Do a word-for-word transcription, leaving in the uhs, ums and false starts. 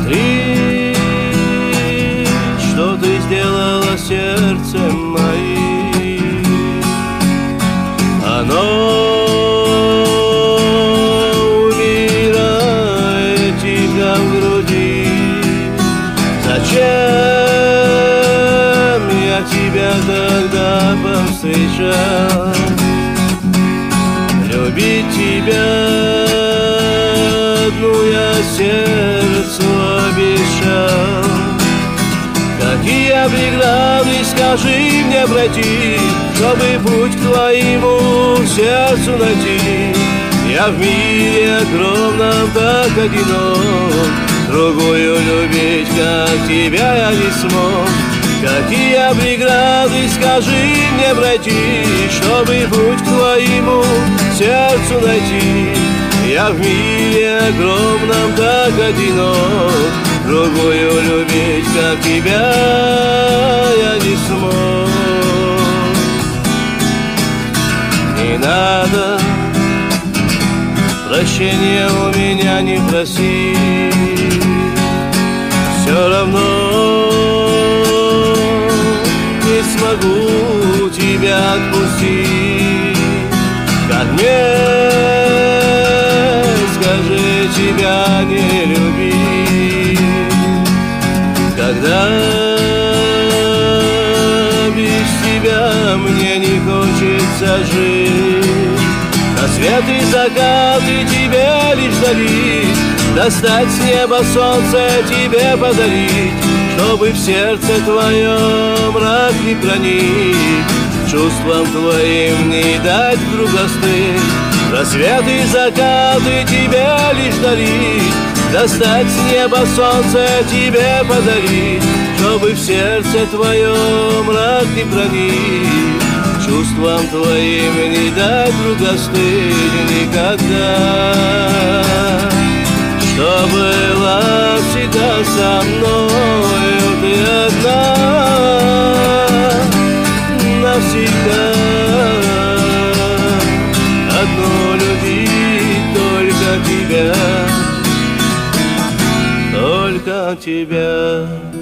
Смотри, что ты сделала с сердцем моим. Оно умирает тихо в груди. Зачем я тебя тогда повстречал? Любить тебя одну я сердцу обещал. Какие преграды, скажи мне, пройти, чтобы путь к твоему сердцу найти? Я в мире огромном так одинок, другую любить, как тебя, я не смог. Какие преграды, скажи мне, пройти, чтобы путь к твоему сердцу найти? Я в мире огромном так одинок, другую любить, как тебя, я не смог. Не надо прощения у меня не проси, все равно не смогу тебя отпустить. Как мне, скажи, тебя не любить, когда без тебя мне не хочется жить? На свет и закаты тебе лишь дарить, достать с неба солнце тебе подарить, чтобы в сердце твоем мрак не проник, чувствам твоим не дать вдруг остыть. Рассвет и закаты тебе лишь дарить, достать с неба солнце тебе подарить, чтобы в сердце твоем мрак не проник, чувствам твоим не дать вдруг остыть никогда. Что была всегда со мною ты одна, навсегда. Одну любить только тебя, только тебя.